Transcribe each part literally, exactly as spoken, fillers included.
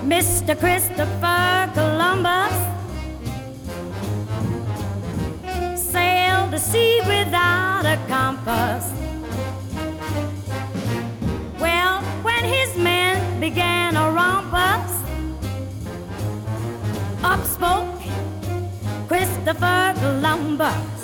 Mister Christopher Columbus sailed the sea without a compass. Well, when his men began a rumpus, up spoke Christopher Columbus.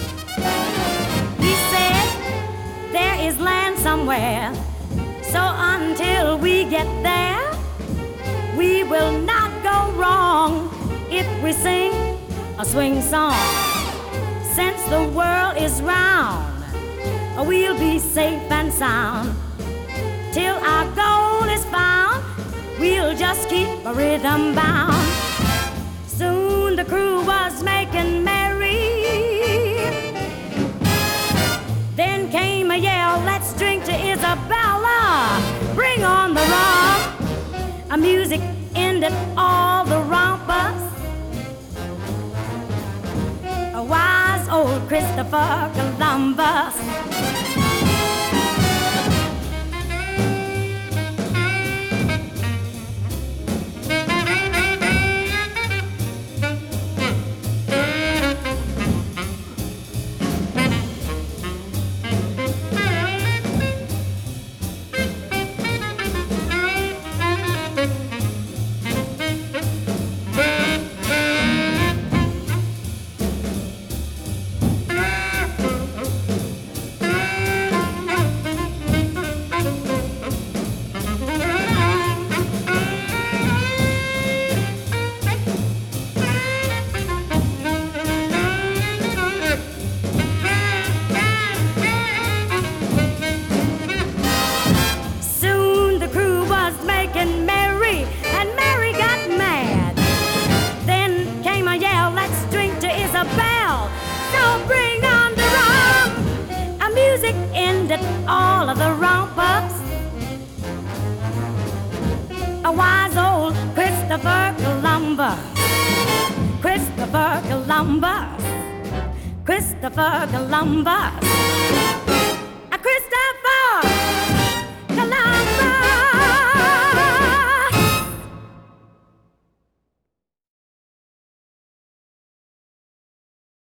He said, there is land somewhere, so until we get there, we will not go wrong if we sing a swing song. Since the world is round, we'll be safe and sound. Till our goal is found, we'll just keep a rhythm bound. Soon the crew was making merry. Then came a yell, let's drink to Isabella. Bring on the rum. A music ended all the rumpus. A wise old Christopher Columbus. All of the rumpus. A wise old Christopher Columbus. Christopher Columbus. Christopher Columbus.